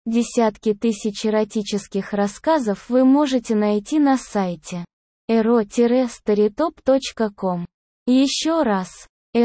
Десятки тысяч эротических рассказов вы можете найти на сайте ero-storytop.com. Еще раз,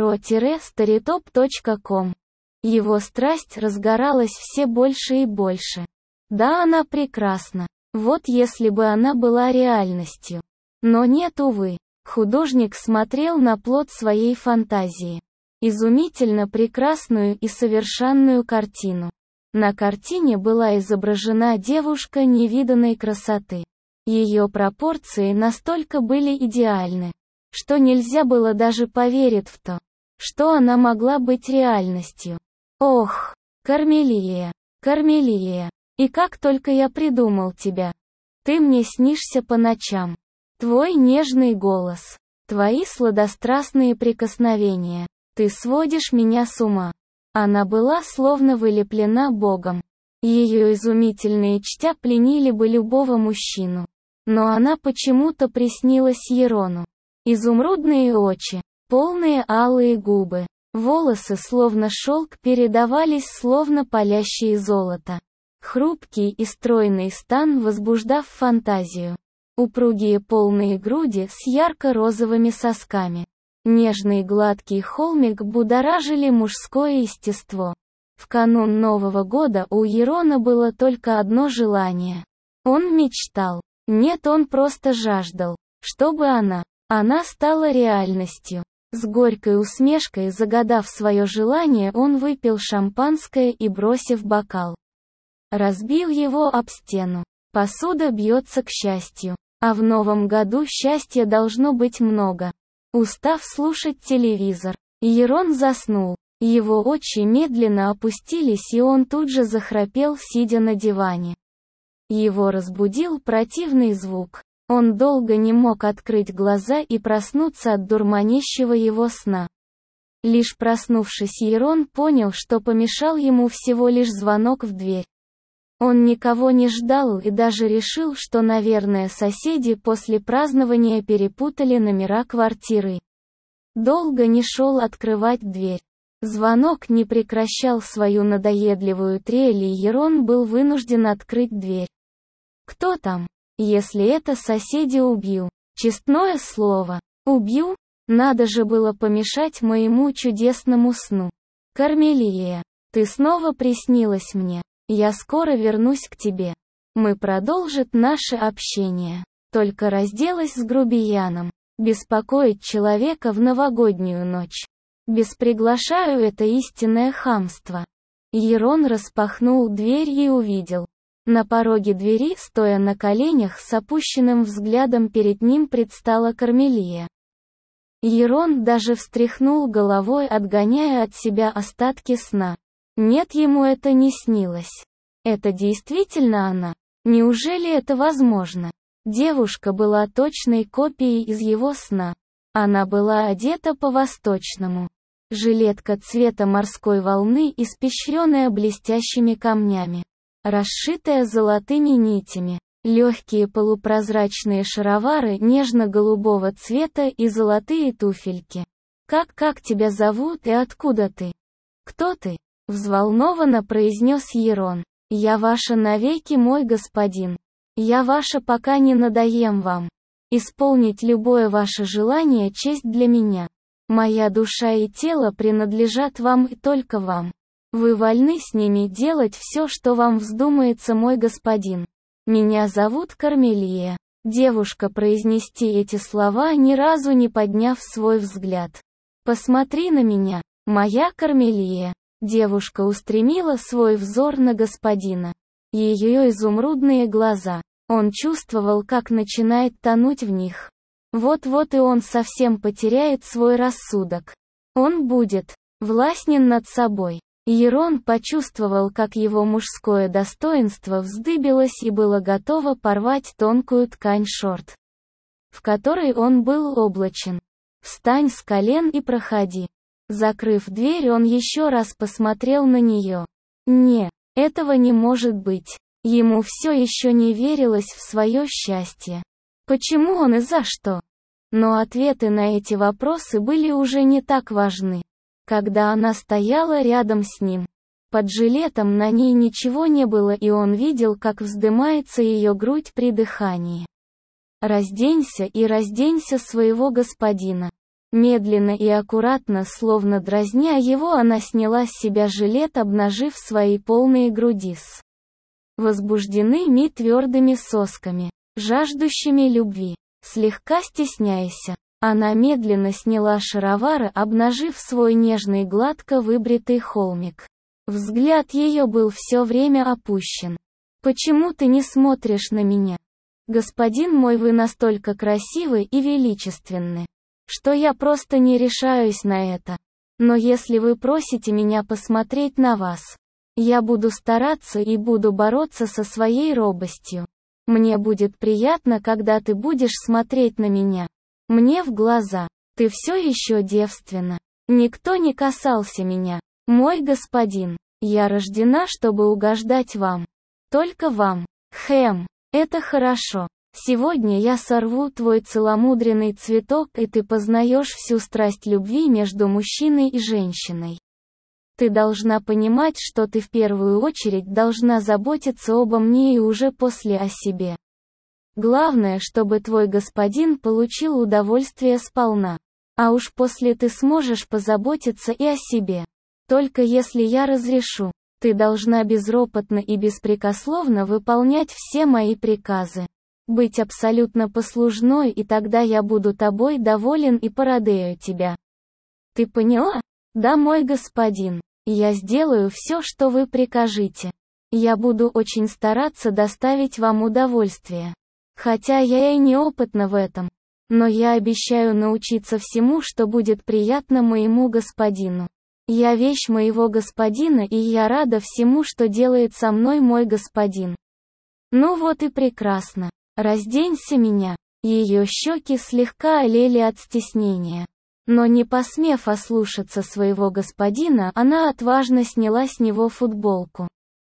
ero-storytop.com. Его страсть разгоралась все больше и больше. Да, она прекрасна. Вот если бы она была реальностью. Но нет, увы. Художник смотрел на плод своей фантазии. Изумительно прекрасную и совершенную картину. На картине была изображена девушка невиданной красоты. Ее пропорции настолько были идеальны, что нельзя было даже поверить в то, что она могла быть реальностью. Ох, Кармелия, Кармелия, и как только я придумал тебя. Ты мне снишься по ночам. Твой нежный голос, твои сладострастные прикосновения, ты сводишь меня с ума. Она была словно вылеплена Богом. Ее изумительные чтя пленили бы любого мужчину. Но она почему-то приснилась Ерону. Изумрудные очи, полные алые губы, волосы словно шелк передавались словно палящие золото. Хрупкий и стройный стан, возбуждав фантазию. Упругие полные груди с ярко-розовыми сосками. Нежный гладкий холмик будоражили мужское естество. В канун Нового года у Ерона было только одно желание. Он мечтал. Нет, он просто жаждал, чтобы она стала реальностью. С горькой усмешкой загадав свое желание, он выпил шампанское и, бросив бокал, разбил его об стену. Посуда бьется к счастью. А в новом году счастья должно быть много. Устав слушать телевизор, Ерон заснул. Его очи медленно опустились, и он тут же захрапел, сидя на диване. Его разбудил противный звук. Он долго не мог открыть глаза и проснуться от дурманящего его сна. Лишь проснувшись, Ерон понял, что помешал ему всего лишь звонок в дверь. Он никого не ждал и даже решил, что, наверное, соседи после празднования перепутали номера квартиры. Долго не шел открывать дверь. Звонок не прекращал свою надоедливую трель, и Ерон был вынужден открыть дверь. «Кто там? Если это соседи, убью. Честное слово. Убью? Надо же было помешать моему чудесному сну. Кармелия, ты снова приснилась мне. Я скоро вернусь к тебе. Мы продолжим наше общение. Только разделась с грубияном. Беспокоить человека в новогоднюю ночь. Приглашаю, это истинное хамство». Ерон распахнул дверь и увидел. На пороге двери, стоя на коленях с опущенным взглядом, перед ним предстала Кармелия. Ерон даже встряхнул головой, отгоняя от себя остатки сна. Нет, ему это не снилось. Это действительно она. Неужели это возможно? Девушка была точной копией из его сна. Она была одета по-восточному. Жилетка цвета морской волны, испещренная блестящими камнями, расшитая золотыми нитями, легкие полупрозрачные шаровары нежно-голубого цвета и золотые туфельки. Как тебя зовут и откуда ты? Кто ты?» — взволнованно произнес Ерон. «Я ваша навеки, мой господин. Я ваша, пока не надоем вам. Исполнить любое ваше желание — честь для меня. Моя душа и тело принадлежат вам и только вам. Вы вольны с ними делать все, что вам вздумается, мой господин. Меня зовут Кармелия». Девушка произнести эти слова, ни разу не подняв свой взгляд. «Посмотри на меня, моя Кармелия». Девушка устремила свой взор на господина. Ее изумрудные глаза. Он чувствовал, как начинает тонуть в них. Вот-вот и он совсем потеряет свой рассудок. Он будет властен над собой. Ерон почувствовал, как его мужское достоинство вздыбилось и было готово порвать тонкую ткань шорт, в которой он был облачен. «Встань с колен и проходи». Закрыв дверь, он еще раз посмотрел на нее. Не, этого не может быть. Ему все еще не верилось в свое счастье. Почему он и за что? Но ответы на эти вопросы были уже не так важны. Когда она стояла рядом с ним, Под жилетом на ней ничего не было, и он видел, как вздымается ее грудь при дыхании. «Разденься и разденься своего господина». Медленно и аккуратно, словно дразня его, она сняла с себя жилет, обнажив свои полные груди с возбужденными твердыми сосками, жаждущими любви. Слегка стесняясь, она медленно сняла шаровары, обнажив свой нежный гладко выбритый холмик. Взгляд ее был все время опущен. «Почему ты не смотришь на меня? Господин мой, вы настолько красивы и величественны, что я просто не решаюсь на это. Но если вы просите меня посмотреть на вас, я буду стараться и буду бороться со своей робостью. Мне будет приятно, когда ты будешь смотреть на меня. Мне в глаза. Ты все еще девственна. Никто не касался меня. Мой господин, я рождена, чтобы угождать вам. Только вам. Хэм, это хорошо. Сегодня я сорву твой целомудренный цветок, и ты познаешь всю страсть любви между мужчиной и женщиной. Ты должна понимать, что ты в первую очередь должна заботиться обо мне и уже после о себе. Главное, чтобы твой господин получил удовольствие сполна. А уж после ты сможешь позаботиться и о себе. Только если я разрешу, ты должна безропотно и беспрекословно выполнять все мои приказы. Быть абсолютно послушной, и тогда я буду тобой доволен и порадею тебя. Ты поняла? Да, мой господин. Я сделаю все, что вы прикажете. Я буду очень стараться доставить вам удовольствие. Хотя я и неопытна в этом. Но я обещаю научиться всему, что будет приятно моему господину. Я вещь моего господина, и я рада всему, что делает со мной мой господин. Ну вот и прекрасно. Разденься меня. Ее щеки слегка олели от стеснения. Но не посмев ослушаться своего господина, она отважно сняла с него футболку.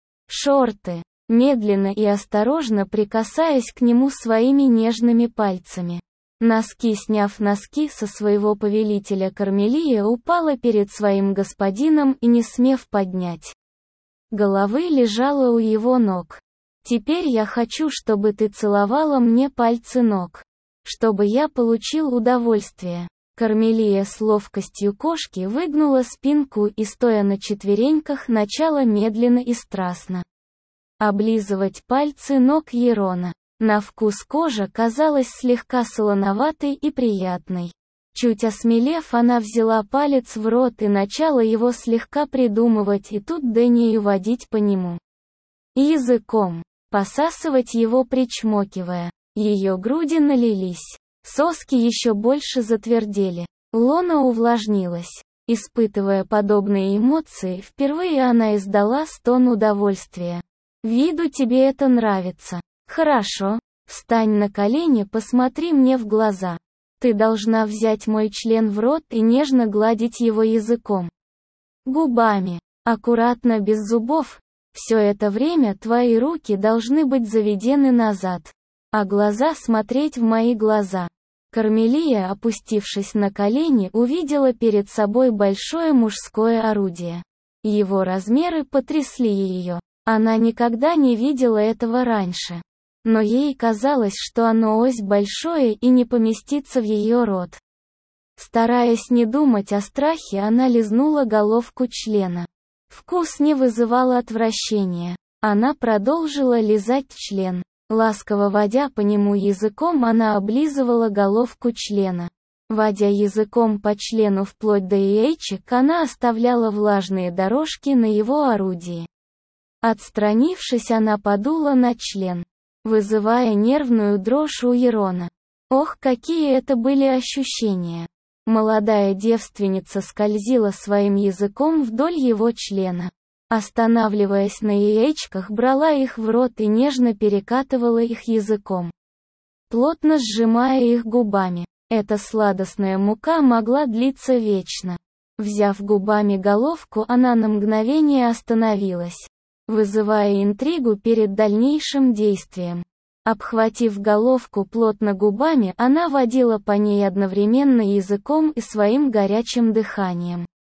Шорты. Медленно и осторожно прикасаясь к нему своими нежными пальцами. Носки, сняв носки со своего повелителя, Кармелия упала перед своим господином и, не смев поднять головы, лежала у его ног. «Теперь я хочу, чтобы ты целовала мне пальцы ног, чтобы я получил удовольствие». Кармелия с ловкостью кошки выгнула спинку и, стоя на четвереньках, начала медленно и страстно облизывать пальцы ног Ерона. На вкус кожа казалась слегка солоноватой и приятной. Чуть осмелев, она взяла палец в рот и начала его слегка придумывать и тут Дэнию водить по нему языком, посасывать его, причмокивая. Ее груди налились. Соски еще больше затвердели. Лона увлажнилась. Испытывая подобные эмоции, впервые она издала стон удовольствия. «Виду тебе это нравится. Хорошо. Встань на колени, посмотри мне в глаза. Ты должна взять мой член в рот и нежно гладить его языком. Губами. Аккуратно, без зубов. Все это время твои руки должны быть заведены назад, а глаза смотреть в мои глаза». Кармелия, опустившись на колени, увидела перед собой большое мужское орудие. Его размеры потрясли ее. Она никогда не видела этого раньше. Но ей казалось, что оно ось большое и не поместится в ее рот. Стараясь не думать о страхе, она лизнула головку члена. Вкус не вызывал отвращения. Она продолжила лизать член. Ласково водя по нему языком, она облизывала головку члена. Водя языком по члену вплоть до яичек, она оставляла влажные дорожки на его орудии. Отстранившись, она подула на член, вызывая нервную дрожь у Ерона. Ох, какие это были ощущения! Молодая девственница скользила своим языком вдоль его члена. Останавливаясь на яичках, брала их в рот и нежно перекатывала их языком, плотно сжимая их губами. Эта сладостная мука могла длиться вечно. Взяв губами головку, она на мгновение остановилась, вызывая интригу перед дальнейшим действием. Обхватив головку плотно губами, она водила по ней одновременно языком и своим горячим дыханием.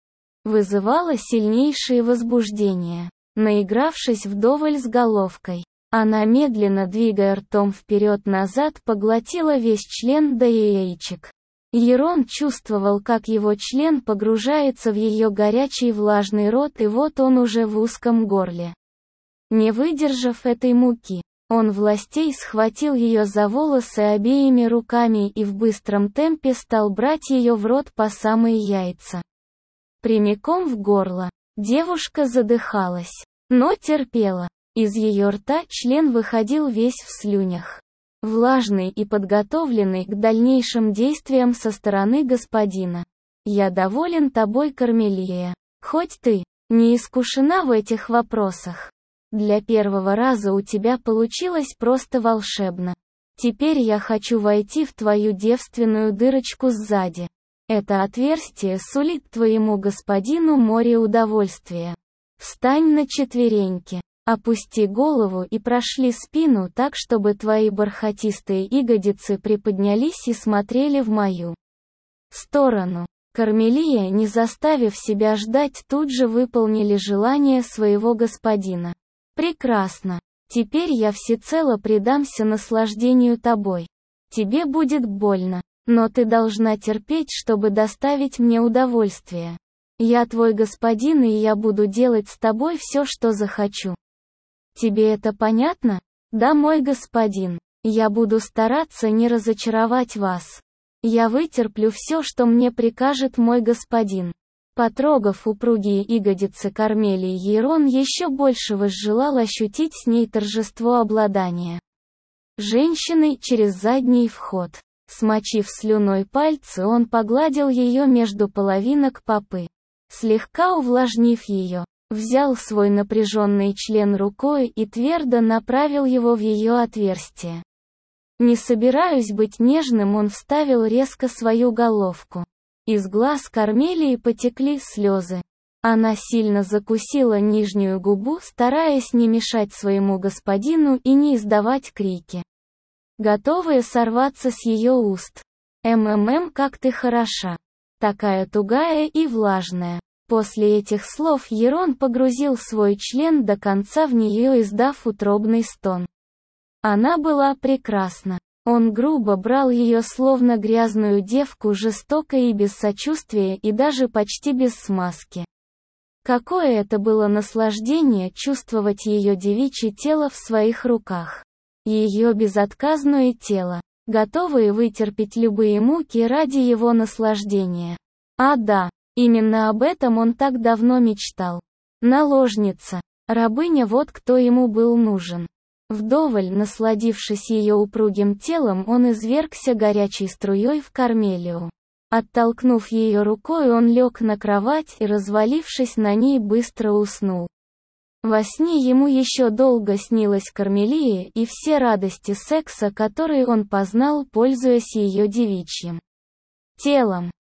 вызывало сильнейшее возбуждение. Наигравшись вдоволь с головкой, она, медленно двигая ртом вперед-назад, поглотила весь член до яичек. Ерон чувствовал, как его член погружается в ее горячий влажный рот, и вот он уже в узком горле. Не выдержав этой муки, он властей схватил ее за волосы обеими руками и в быстром темпе стал брать ее в рот по самые яйца. Прямиком в горло. Девушка задыхалась, но терпела. Из ее рта член выходил весь в слюнях. Влажный и подготовленный к дальнейшим действиям со стороны господина. «Я доволен тобой, Кармелия. Хоть ты не искушена в этих вопросах. Для первого раза у тебя получилось просто волшебно. Теперь я хочу войти в твою девственную дырочку сзади. Это отверстие сулит твоему господину море удовольствия. Встань на четвереньки. Опусти голову и прошли спину так, чтобы твои бархатистые ягодицы приподнялись и смотрели в мою сторону». Кармелия, не заставив себя ждать, тут же выполнили желание своего господина. «Прекрасно. Теперь я всецело предамся наслаждению тобой. Тебе будет больно, но ты должна терпеть, чтобы доставить мне удовольствие. Я твой господин, и я буду делать с тобой все, что захочу. Тебе это понятно? Да, мой господин. Я буду стараться не разочаровать вас. Я вытерплю все, что мне прикажет мой господин». Потрогав упругие ягодицы Кармелии, Ерон еще больше возжелал ощутить с ней торжество обладания женщиной через задний вход. Смочив слюной пальцы, он погладил ее между половинок попы. Слегка увлажнив ее, взял свой напряженный член рукой и твердо направил его в ее отверстие. Не собираясь быть нежным, он вставил резко свою головку. Из глаз Кармелии потекли слезы. Она сильно закусила нижнюю губу, стараясь не мешать своему господину и не издавать крики, готовые сорваться с ее уст. Как ты хороша. Такая тугая и влажная». После этих слов Ерон погрузил свой член до конца в нее, издав утробный стон. Она была прекрасна. Он грубо брал ее словно грязную девку, жестоко и без сочувствия, и даже почти без смазки. Какое это было наслаждение чувствовать ее девичье тело в своих руках. Ее безотказное тело, готовое вытерпеть любые муки ради его наслаждения. А да, именно об этом он так давно мечтал. Наложница, рабыня, вот кто ему был нужен. Вдоволь насладившись ее упругим телом, он извергся горячей струей в Кармелию. Оттолкнув ее рукой, он лег на кровать и, развалившись на ней, быстро уснул. Во сне ему еще долго снилась Кармелия и все радости секса, которые он познал, пользуясь ее девичьим телом.